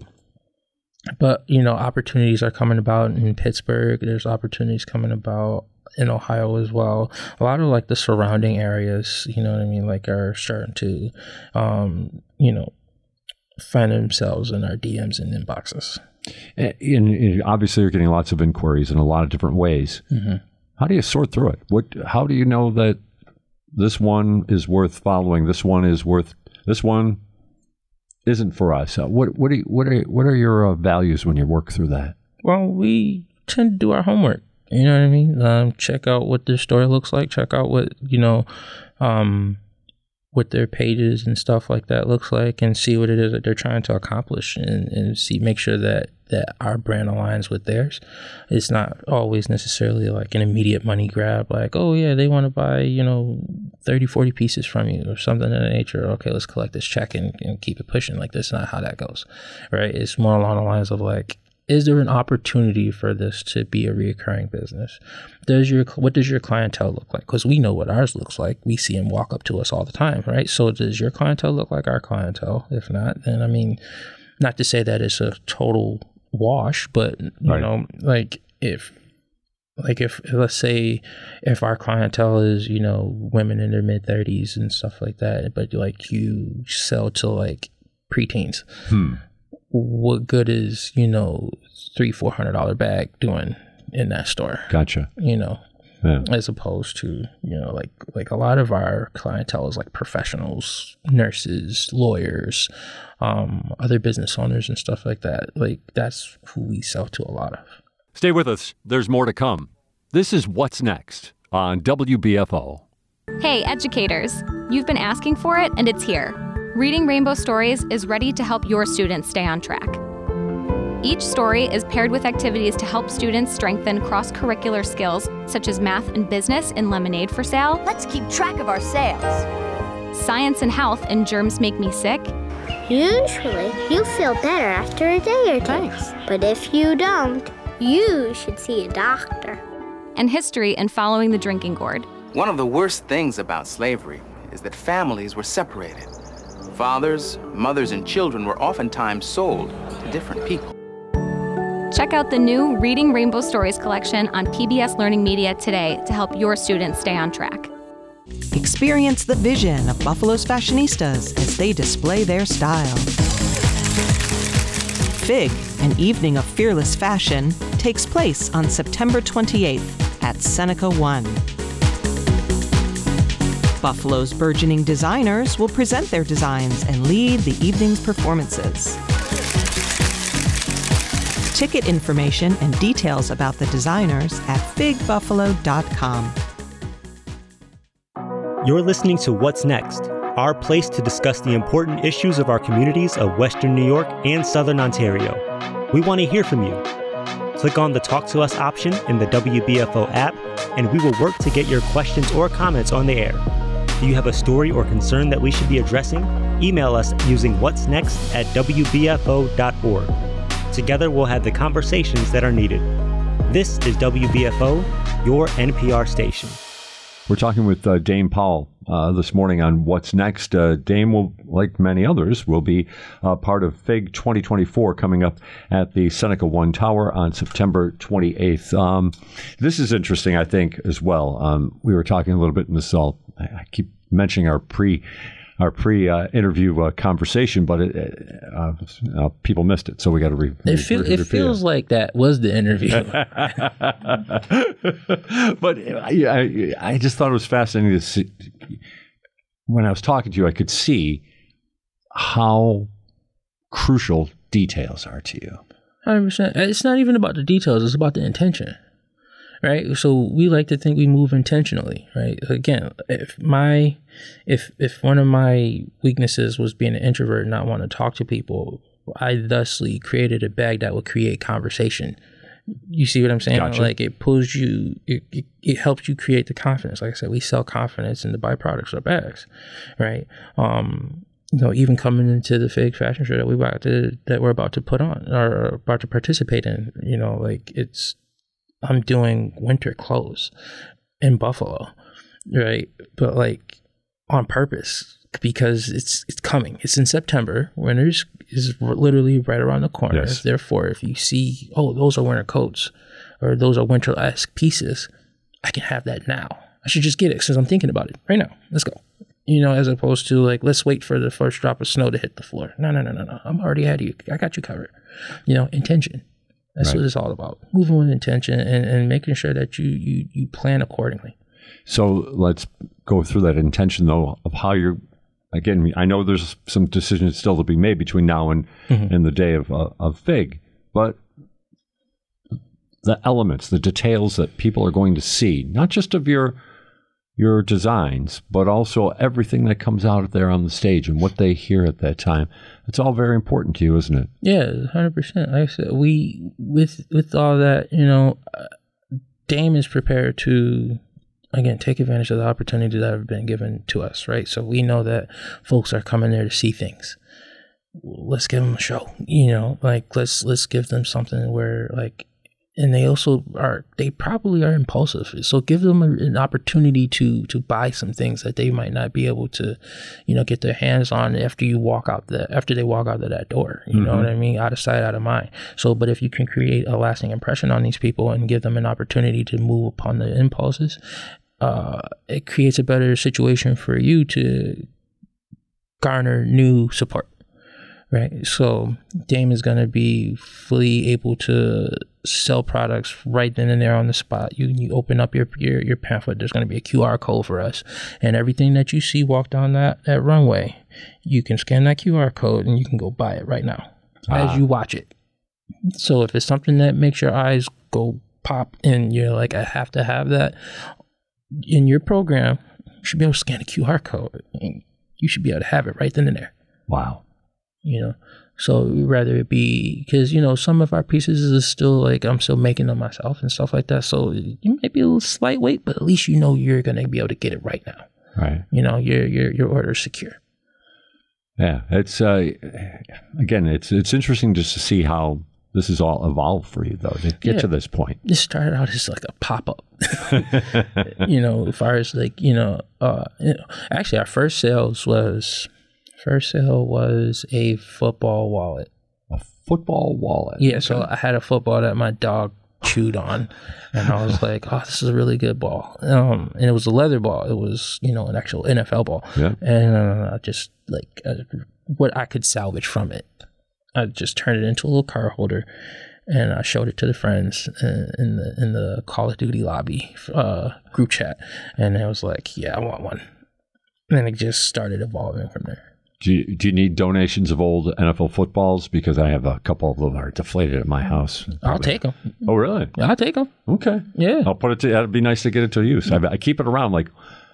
but, you know, opportunities are coming about in Pittsburgh. There's opportunities coming about in Ohio as well. A lot of like the surrounding areas, you know what I mean, like are starting to, um, you know, find themselves in our D Ms and inboxes. And, and obviously, you're getting lots of inquiries in a lot of different ways. Mm-hmm. How do you sort through it? What? How do you know that this one is worth following? This one is worth. This one isn't for us. Uh, what? What? Do you, what are? What are your uh, values when you work through that? Well, we tend to do our homework. You know what I mean? Um, check out what their story looks like. Check out what, you know, um, what their pages and stuff like that looks like, and see what it is that they're trying to accomplish, and, and see, make sure that, that our brand aligns with theirs. It's not always necessarily like an immediate money grab, like, oh yeah, they want to buy, you know, thirty, forty pieces from you or something of that nature. Okay, let's collect this check and, and keep it pushing. Like, that's not how that goes, right? It's more along the lines of like, is there an opportunity for this to be a reoccurring business? Does your what does your clientele look like? Because we know what ours looks like. We see them walk up to us all the time, right? So does your clientele look like our clientele? If not, then I mean, not to say that it's a total wash, but you right. know, like if Like if, let's say if our clientele is, you know, women in their mid thirties and stuff like that, but like you sell to like preteens, Hmm. what good is, you know, three, four hundred dollar bag doing in that store? Gotcha. You know, Yeah. as opposed to, you know, like like a lot of our clientele is like professionals, nurses, lawyers, um, other business owners and stuff like that. Like that's who we sell to a lot of. Stay with us. There's more to come. This is What's Next on W B F O. Hey, educators, you've been asking for it and it's here. Reading Rainbow Stories is ready to help your students stay on track. Each story is paired with activities to help students strengthen cross-curricular skills such as math and business in Lemonade for Sale. Let's keep track of our sales. Science and health in Germs Make Me Sick. Usually, you feel better after a day or two. Thanks. But if you don't, you should see a doctor. And history in Following the Drinking Gourd. One of the worst things about slavery is that families were separated. Fathers, mothers, and children were oftentimes sold to different people. Check out the new Reading Rainbow Stories collection on P B S Learning Media today to help your students stay on track. Experience the vision of Buffalo's fashionistas as they display their style. Fig, an evening of fearless fashion, takes place on September twenty-eighth at Seneca One. Buffalo's burgeoning designers will present their designs and lead the evening's performances. Ticket information and details about the designers at fig buffalo dot com. You're listening to What's Next, our place to discuss the important issues of our communities of Western New York and Southern Ontario. We want to hear from you. Click on the Talk to Us option in the W B F O app, and we will work to get your questions or comments on the air. Do you have a story or concern that we should be addressing? Email us using what's next at w b f o dot org. Together we'll have the conversations that are needed. This is W B F O, your N P R station. We're talking with uh, Dame Powell uh, this morning on What's Next. Uh, Dame, will, like many others, will be uh, part of FIG twenty twenty-four coming up at the Seneca One Tower on September twenty-eighth. Um, this is interesting, I think, as well. Um, we were talking a little bit in this all. I, I keep mentioning our pre our pre uh, interview uh, conversation, but it, uh, uh, people missed it, so we got to re- it, re- feel, re- it feels it. like that was the interview. But I, I just thought it was fascinating to see. When I was talking to you, I could see how crucial details are to you. one hundred percent. It's not even about the details, it's about the intention. Right, so we like to think we move intentionally. Right, again, if my, if if one of my weaknesses was being an introvert and not want to talk to people, I thusly created a bag that would create conversation. You see what I'm saying? Gotcha. Like it pulls you, it, it it helps you create the confidence. Like I said, we sell confidence, and the byproducts are bags, right? Um, you know, even coming into the fake fashion show that we about to that we're about to put on or about to participate in, you know, like it's. I'm doing winter clothes in Buffalo, right? But like on purpose because it's it's coming. It's in September. Winter is literally right around the corner. Yes. Therefore, if you see, oh, those are winter coats or those are winter-esque pieces, I can have that now. I should just get it since I'm thinking about it right now. Let's go. You know, as opposed to like, let's wait for the first drop of snow to hit the floor. No, no, no, no, no. I'm already ahead of you. I got you covered. You know, intention. That's right. What it's all about. Moving with intention and, and making sure that you, you you plan accordingly. So let's go through that intention, though, of how you're, again, I know there's some decisions still to be made between now and, mm-hmm. and the day of, uh, of FIG, but the elements, the details that people are going to see, not just of your your designs, but also everything that comes out there on the stage and what they hear at that time. It's all very important to you, isn't it? Yeah, one hundred percent. Like I said, we, with with all that, you know, Dame is prepared to, again, take advantage of the opportunity that have been given to us, right? So we know that folks are coming there to see things. Let's give them a show, you know, like let's let's give them something where, like, and they also are, they probably are impulsive. So give them a, an opportunity to to buy some things that they might not be able to, you know, get their hands on after you walk out the, after they walk out of that door. You mm-hmm. know what I mean? Out of sight, out of mind. So, but if you can create a lasting impression on these people and give them an opportunity to move upon the impulses, uh, it creates a better situation for you to garner new support. Right. So Dame is going to be fully able to sell products right then and there on the spot. You you open up your your, your pamphlet, there's going to be a Q R code for us. And everything that you see walk down that, that runway, you can scan that Q R code and you can go buy it right now ah. as you watch it. So if it's something that makes your eyes go pop and you're like, I have to have that in your program, you should be able to scan a Q R code. You should be able to have it right then and there. Wow. You know, so rather it be, because, you know, some of our pieces is still like, I'm still making them myself and stuff like that. So you might be a little slight weight, but at least you know you're going to be able to get it right now. Right. You know, your your your order is secure. Yeah. It's, uh, again, it's it's interesting just to see how this has all evolved for you, though, to get yeah. to this point. This started out as like a pop-up, you know, as far as like, you know, uh, you know, actually our first sales was... First sale was a football wallet. A football wallet? Yeah, okay. So I had a football that my dog chewed on, and I was like, oh, this is a really good ball. Um, and it was a leather ball. It was, you know, an actual N F L ball. Yeah. And uh, I just, like, uh, what I could salvage from it, I just turned it into a little card holder, and I showed it to the friends in, in the in the Call of Duty lobby uh, group chat, and I was like, yeah, I want one. And then it just started evolving from there. Do you, do you need donations of old N F L footballs? Because I have a couple of them that are deflated at my house. Probably. I'll take them. Oh, really? I'll take them. Okay. Yeah. I'll put it to, that'd be nice to get it to use. I, I keep it around like,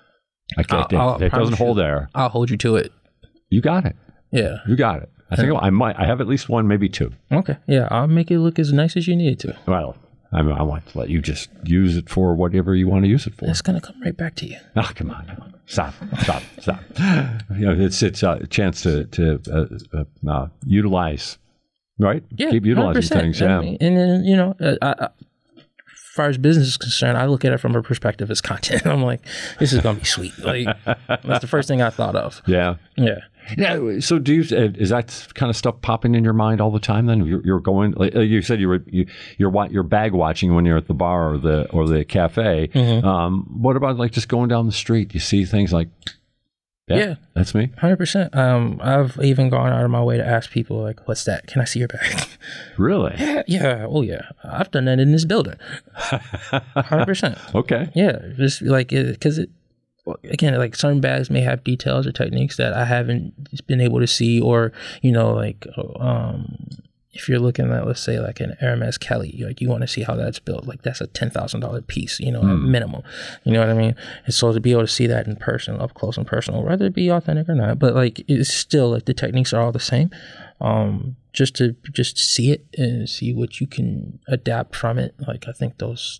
I can't, I'll, it, it doesn't hold there. I'll hold you to it. You got it. Yeah. You got it. I think I might, I have at least one, maybe two. Okay. Yeah. I'll make it look as nice as you need it to. Well, I mean, I want to let you just use it for whatever you want to use it for. It's going to come right back to you. Oh, come on. Come on. Stop, stop, stop. You know, it's it's a chance to to uh, uh, utilize, right? Yeah, keep utilizing things. Yeah, I mean, and then you know, uh, I, I, as far as business is concerned, I look at it from a perspective as content. I'm like, this is gonna be sweet. Like that's the first thing I thought of. Yeah, yeah. Yeah. So, do you is that kind of stuff popping in your mind all the time? Then you're, you're going. Like you said, you were you, you're you're bag watching when you're at the bar or the or the cafe. Mm-hmm. Um, what about like just going down the street? You see things like, yeah, yeah. that's me. one hundred percent. Um, I've even gone out of my way to ask people like, "What's that? Can I see your bag?" Really? Yeah. Yeah. Oh, yeah. I've done that in this building. one hundred percent. Okay. Yeah. Just like because it. Again, like certain bags may have details or techniques that I haven't been able to see, or you know, like um, if you're looking at, let's say, like an Hermes Kelly, like you want to see how that's built. Like that's a ten thousand dollar piece, you know, mm. at minimum. You know what I mean? And so to be able to see that in person, up close and personal, whether it be authentic or not, but like it's still like the techniques are all the same. Um, just to just see it and see what you can adapt from it. Like I think those,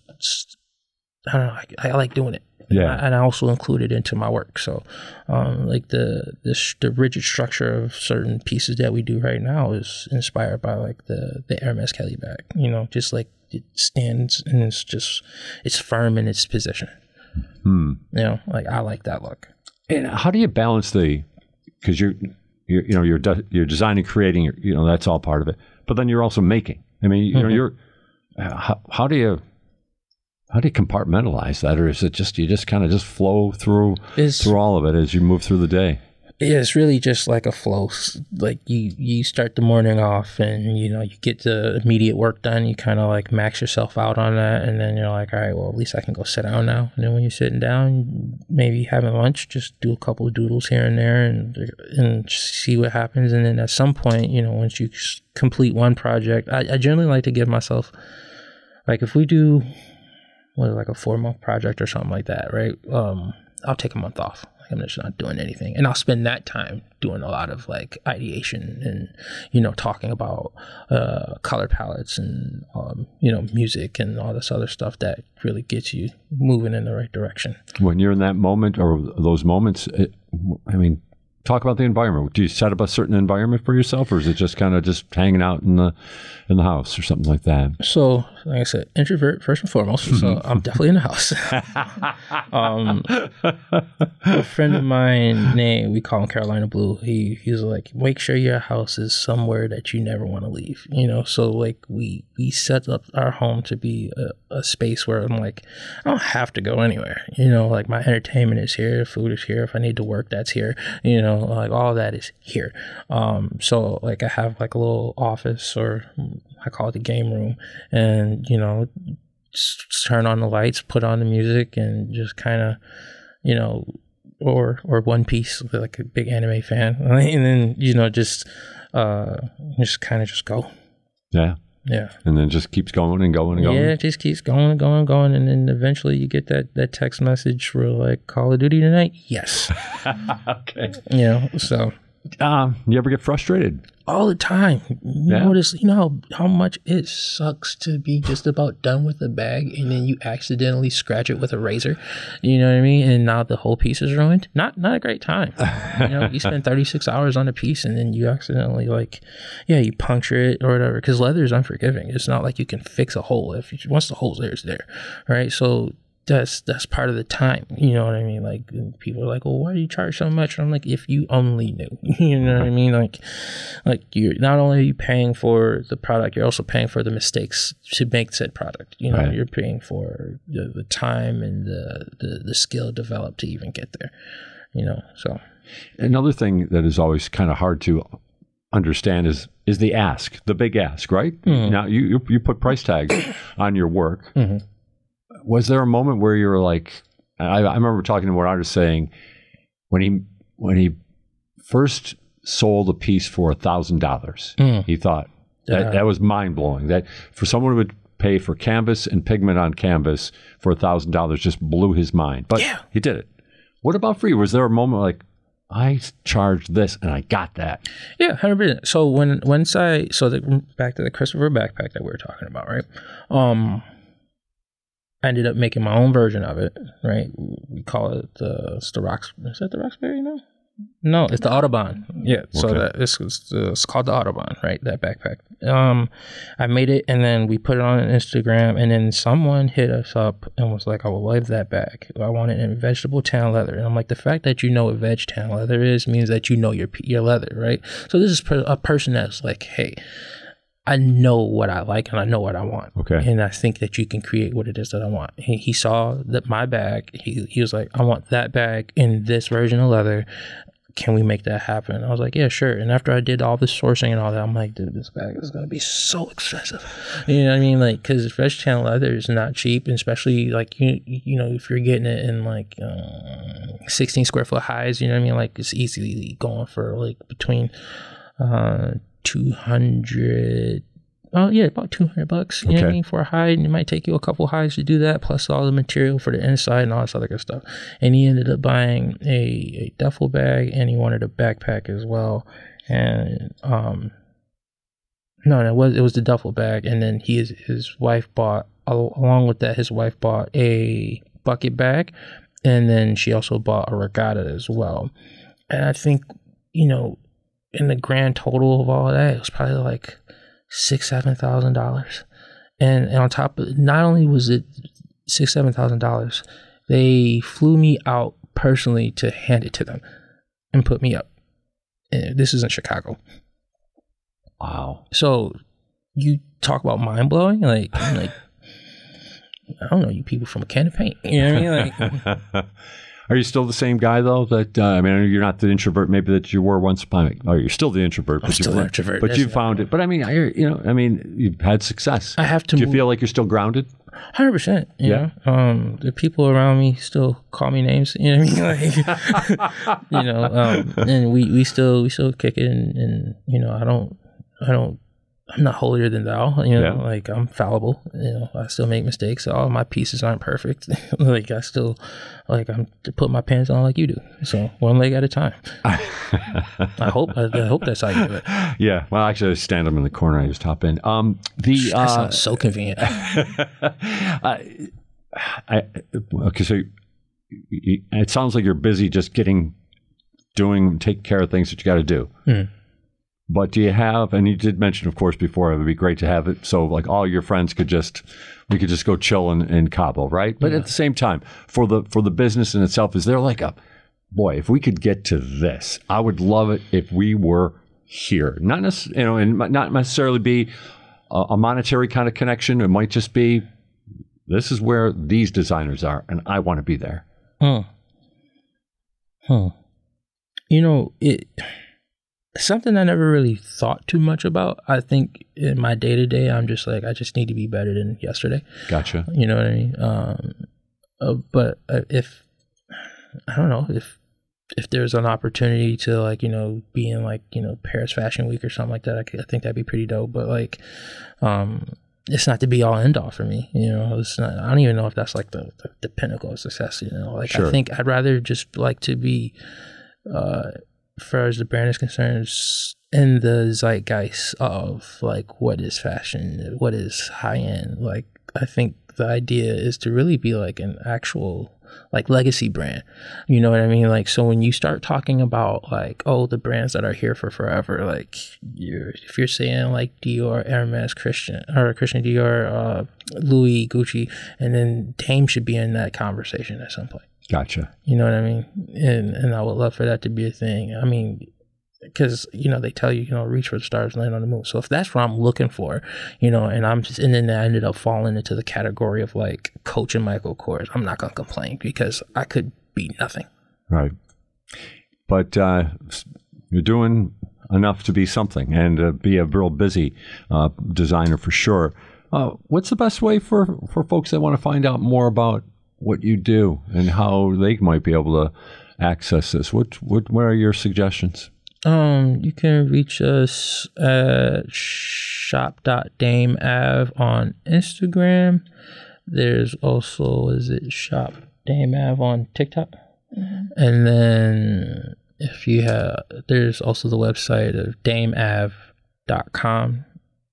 I don't know, I, I like doing it. Yeah, and I also include it into my work. So, um, like the the, sh- the rigid structure of certain pieces that we do right now is inspired by like the the Hermes Kelly bag. You know, just like it stands and it's just it's firm in its position. Hmm. You know, like I like that look. And how do you balance the? Because you're, you're you know you're de- you're designing, creating, you know that's all part of it. But then you're also making. I mean, you mm-hmm. know, you're uh, how, how do you? How do you compartmentalize that, or is it just you just kind of just flow through it's, through all of it as you move through the day? Yeah, it's really just like a flow. Like you, you start the morning off, and you know you get the immediate work done. You kind of like max yourself out on that, and then you're like, all right, well at least I can go sit down now. And then when you're sitting down, maybe having lunch, just do a couple of doodles here and there, and and see what happens. And then at some point, you know, once you complete one project, I, I generally like to give myself, like if we do. What, like a four month project or something like that, right? Um, I'll take a month off. Like I'm just not doing anything, and I'll spend that time doing a lot of like ideation and you know talking about uh, color palettes and um, you know music and all this other stuff that really gets you moving in the right direction. When you're in that moment or those moments, it, I mean, talk about the environment. Do you set up a certain environment for yourself, or is it just kind of just hanging out in the in the house or something like that? So like I said, introvert first and foremost. So I'm definitely in the house. um, a friend of mine, named we call him Carolina Blue. He he's like, make sure your house is somewhere that you never want to leave. You know, so like we we set up our home to be a, a space where I'm like, I don't have to go anywhere. You know, like my entertainment is here, food is here. If I need to work, that's here. You know, like all that is here. Um, so like I have like a little office, or I call it the game room, and you know, just turn on the lights, put on the music, and just kind of, you know, or or One Piece, like a big anime fan, and then you know, just uh, just kind of just go. Yeah. Yeah. And then just keeps going and going and going. Yeah, it just keeps going and going and going, and then eventually you get that that text message for like Call of Duty tonight. Yes. Okay. You know, so. Um, you ever get frustrated? All the time. You Yeah. notice, you know how, how much it sucks to be just about done with the bag, and then you accidentally scratch it with a razor. You know what I mean? And now the whole piece is ruined. Not not a great time. You know, you spend thirty-six hours on a piece, and then you accidentally like, yeah, you puncture it or whatever. Because leather is unforgiving. It's not like you can fix a hole. If you, once the hole's there, it's there, right? So. That's that's part of the time, you know what I mean? Like, people are like, "Well, why do you charge so much?" And I'm like, "If you only knew," you know what I mean? Like, like you're not only are you paying for the product, you're also paying for the mistakes to make said product. You know, Right. you're paying for the, the time and the, the the skill developed to even get there. You know, so Another thing that is always kind of hard to understand is is the ask, the big ask, right? Mhm. Now you, you you put price tags on your work. Mhm. Was there a moment where you were like, I, I remember talking to one artist saying when he when he first sold a piece for a thousand dollars, Mm. he thought that Yeah. that was mind blowing. That for someone who would pay for canvas and pigment on canvas for a thousand dollars just blew his mind. But Yeah. he did it. What about for you? Was there a moment like, I charged this and I got that? yeah, one hundred percent. So when once I so the, back to the Christopher backpack that we were talking about, right? Um. I ended up making my own version of it, right? We call it the, it's the Rox, is that the Roxbury now? No, it's the Autobahn. Yeah, so Okay. that this was the, it's called the Autobahn, right? That backpack. Um, I made it, and then we put it on Instagram, and then someone hit us up and was like, "I would love that bag. I want it in vegetable tan leather." And I'm like, the fact that you know what veg tan leather is means that you know your your leather, right? So this is per- a person that's like, "Hey, I know what I like and I know what I want." Okay. And I think that you can create what it is that I want. He, he saw that my bag, he, he was like, "I want that bag in this version of leather. Can we make that happen?" I was like, "Yeah, sure." And after I did all the sourcing and all that, I'm like, "Dude, this bag is going to be so expensive." You know what I mean? Like, because vegetarian leather is not cheap, and especially like, you, you know, if you're getting it in like uh, sixteen square foot highs, you know what I mean? Like, it's easily going for like between uh, two hundred, oh yeah, about two hundred bucks, you know what I Okay. mean, for a hide. And it might take you a couple hides to do that, plus all the material for the inside and all this other good stuff. And he ended up buying a, a duffel bag, and he wanted a backpack as well. And um no, no, it was it was the duffel bag, and then he his, his wife bought al- along with that his wife bought a bucket bag, and then she also bought a regatta as well. And I think, you know, in the grand total of all of that, it was probably like six, seven thousand dollars. And, and on top of, not only was it six, seven thousand dollars, they flew me out personally to hand it to them and put me up. And this is in Chicago. Wow. So you talk about mind blowing, like, like I don't know, you people from a can of paint. You know what I mean? Like, Are you still the same guy though? That uh, I mean, you're not the introvert maybe that you were once upon. Oh, you're still the introvert. I'm but still you the introvert, But that's you not- found it. But I mean, I, you know, I mean, you've had success. I have to Do you move- feel like you're still grounded? one hundred percent. You Yeah. know, um, the people around me still call me names. You know what I mean? Like, you know, um, and we, we still we still kick it, and, and you know, I don't I don't I'm not holier than thou. You know, Yeah. like I'm fallible. You know, I still make mistakes. All my pieces aren't perfect. Like I still like I'm to put my pants on like you do. So one leg at a time. I hope I, I hope that's how you do it. Yeah. Well, actually, I stand them in the corner. I just hop in. Um, the That uh, sounds so convenient. I, I, okay, so you, you- it sounds like you're busy just getting, doing, taking care of things that you got to do. Hmm. But do you have, and you did mention, of course, before, it would be great to have it so like all your friends could just, we could just go chill in, in Cabo, right? But yeah. At the same time, for the for the business in itself, is there like a, boy, if we could get to this, I would love it if we were here. Not necessarily, you know, and not necessarily be a, a monetary kind of connection. It might just be, this is where these designers are, and I want to be there. Huh. Huh. You know, it... Something I never really thought too much about. I think in my day to day, I'm just like, I just need to be better than yesterday. Gotcha. You know what I mean? Um, uh, but uh, if, I don't know, if if there's an opportunity to like, you know, be in like, you know, Paris Fashion Week or something like that, I, could, I think that'd be pretty dope. But like, um, it's not the be all end all for me. You know, it's not, I don't even know if that's like the, the, the pinnacle of success. You know, like sure. I think I'd rather just like to be, uh, as far as the brand is concerned, in the zeitgeist of like what is fashion, what is high end. Like I think the idea is to really be like an actual like legacy brand. You know what I mean? Like so when you start talking about like, oh, the brands that are here for forever, like you're if you're saying like Dior, Hermes, Christian or Christian Dior, uh, Louis, Gucci, and then Dame should be in that conversation at some point. Gotcha. You know what I mean? And and I would love for that to be a thing. I mean, because, you know, they tell you, you know, reach for the stars, land on the moon. So if that's what I'm looking for, you know, and I'm just, and then I ended up falling into the category of like Coach and Michael Kors, I'm not going to complain because I could be nothing. Right. But uh, you're doing enough to be something and uh, be a real busy uh, designer for sure. Uh, what's the best way for, for folks that want to find out more about what you do and how they might be able to access this? What what what are your suggestions? Um, you can reach us at shop dot dame av on Instagram. There's also, is it Shop Dame Av on TikTok? Mm-hmm. And then if you have, there's also the website of dame av dot com,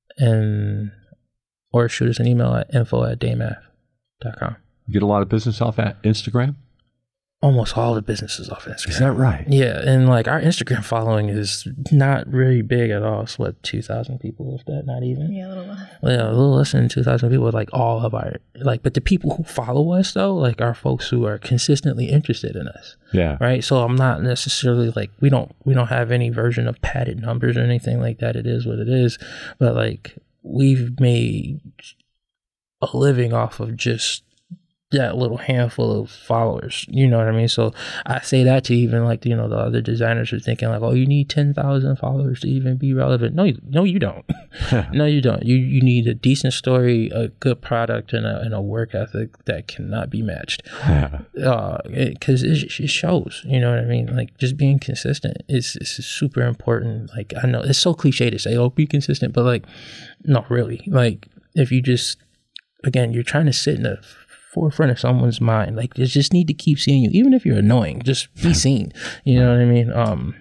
and or shoot us an email at info at dame av dot com. You get a lot of business off at Instagram? Almost all the businesses off Instagram. Is that right? Yeah, and like our Instagram following is not really big at all. It's what, two thousand people, if that, not even? Yeah, a little less. Yeah, a little less than two thousand people, like all of our, like, but the people who follow us though, like are folks who are consistently interested in us. Yeah. Right? So I'm not necessarily like, we don't, we don't have any version of padded numbers or anything like that. It is what it is. But like, we've made a living off of just that little handful of followers, you know what I mean? So I say that to even like, you know, the other designers are thinking like, oh, you need ten thousand followers to even be relevant. No, you, no, you don't. No, you don't. You you need a decent story, a good product, and a, and a work ethic that cannot be matched. uh, Because it, it, it shows, you know what I mean? Like just being consistent is, is super important. Like I know it's so cliche to say, oh, be consistent, but like, no, really. Like if you just, again, you're trying to sit in a forefront of someone's mind, like they just need to keep seeing you, even if you're annoying, just be seen. You know what I mean? Um,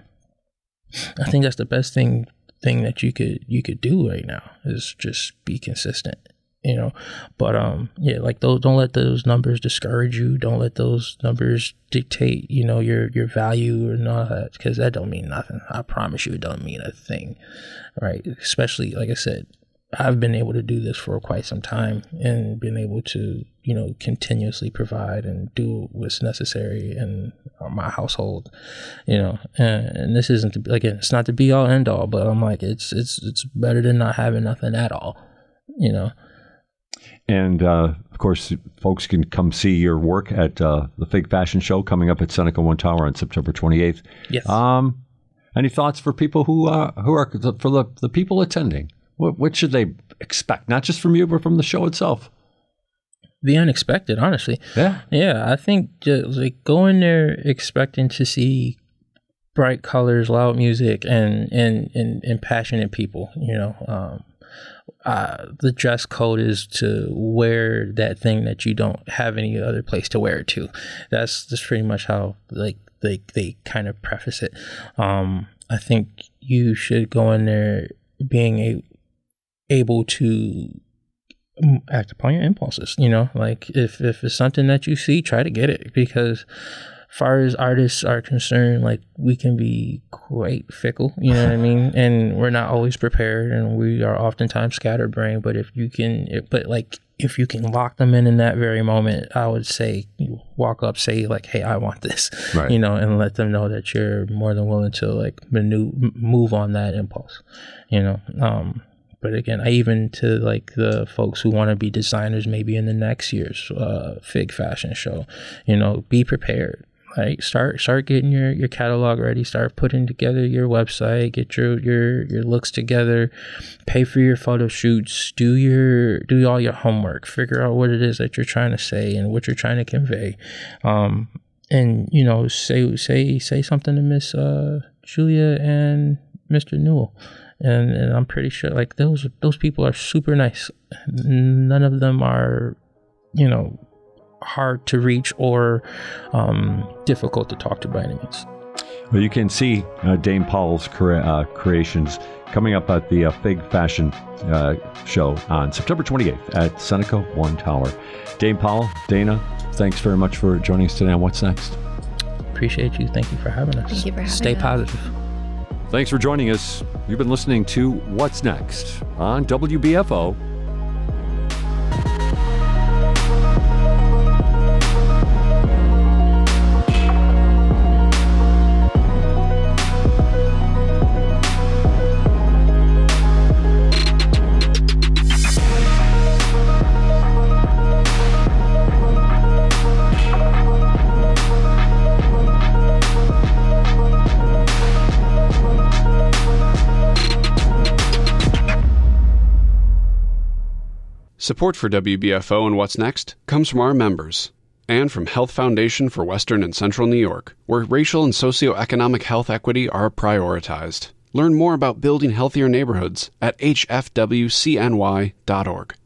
I think that's the best thing thing that you could you could do right now is just be consistent. You know, but um, yeah, like those, don't let those numbers discourage you. Don't let those numbers dictate, you know, your your value and all that, because that don't mean nothing. I promise you, it don't mean a thing, right? Especially like I said, I've been able to do this for quite some time and been able to, you know, continuously provide and do what's necessary in my household, you know, and, and this isn't, to, again, it's not the be all end all, but I'm like, it's, it's, it's better than not having nothing at all, you know. And, uh, of course, folks can come see your work at uh, the Fig Fashion Show coming up at Seneca One Tower on September twenty-eighth. Yes. Um, any thoughts for people who, uh, who are, for the, the people attending? What, what should they expect? Not just from you, but from the show itself. The unexpected, honestly. Yeah. Yeah, I think just like go in there expecting to see bright colors, loud music, and and and, and passionate people. You know, um, uh, the dress code is to wear that thing that you don't have any other place to wear it to. That's just pretty much how like they they kind of preface it. Um, I think you should go in there being a able to act upon your impulses, you know, like if, if it's something that you see, try to get it, because far as artists are concerned, like, we can be quite fickle, you know what I mean? And we're not always prepared, and we are oftentimes scatterbrained. But if you can, but like, if you can lock them in in that very moment, I would say you walk up, say like, "Hey, I want this," right. you know, and let them know that you're more than willing to like manu- move on that impulse, you know. Um, But again, I even to like the folks who want to be designers maybe in the next year's uh, Fig Fashion Show, you know, be prepared. Like start start getting your, your catalog ready. Start putting together your website. Get your, your, your looks together. Pay for your photo shoots. Do your do all your homework. Figure out what it is that you're trying to say and what you're trying to convey. Um, and you know, say say say something to Miss uh, Julia and Mister Newell. And, and I'm pretty sure like those those people are super nice. None of them are, you know, hard to reach or um, difficult to talk to by any means. Well, you can see uh, Dame Powell's cre- uh, creations coming up at the uh, Fig Fashion uh, Show on September twenty-eighth at Seneca One Tower. Dame Powell, Dana, thanks very much for joining us today on What's Next. Appreciate you. Thank you for having us. Thank you for having Stay us. positive. Thanks for joining us. You've been listening to What's Next on W B F O. Support for W B F O and What's Next comes from our members and from Health Foundation for Western and Central New York, where racial and socioeconomic health equity are prioritized. Learn more about building healthier neighborhoods at h f w c n y dot org.